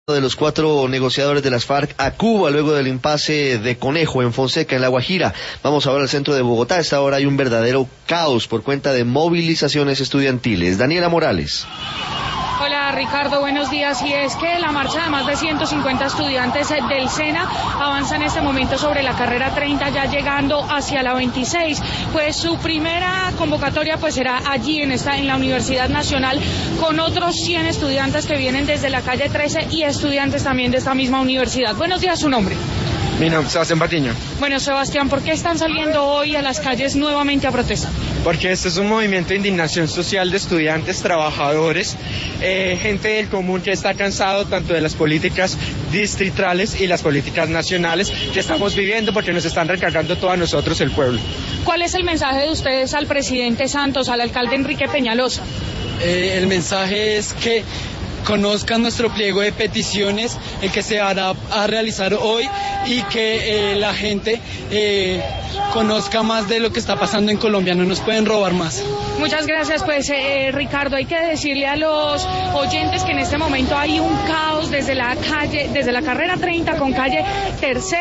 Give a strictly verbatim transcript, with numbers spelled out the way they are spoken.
de los cuatro negociadores de las FARC a Cuba luego del impasse de Conejo en Fonseca, en La Guajira. Vamos ahora al centro de Bogotá. A esta hora hay un verdadero caos por cuenta de movilizaciones estudiantiles. Daniela Morales. Hola Ricardo, buenos días. Y es que la marcha de más de ciento cincuenta estudiantes del SENA avanza en este momento sobre la carrera treinta, ya llegando hacia la veintiséis. Pues su primera convocatoria pues será allí en esta en la Universidad Nacional, con otros cien estudiantes que vienen desde la calle trece y estudiantes también de esta misma universidad. Buenos días, su nombre. Mi nombre es Sebastián Patiño. Bueno, Sebastián, ¿por qué están saliendo hoy a las calles nuevamente a protestar? Porque este es un movimiento de indignación social de estudiantes, trabajadores, eh, gente del común que está cansado tanto de las políticas distritales y las políticas nacionales que estamos viviendo, porque nos están recargando todo a nosotros, el pueblo. ¿Cuál es el mensaje de ustedes al presidente Santos, al alcalde Enrique Peñalosa? Eh, el mensaje es que conozcan nuestro pliego de peticiones, el que se hará a realizar hoy, y que eh, la gente eh, conozca más de lo que está pasando en Colombia. No nos pueden robar más. Muchas gracias, pues eh, Ricardo, hay que decirle a los oyentes que en este momento hay un caos desde la calle, desde la carrera treinta con calle Tercera.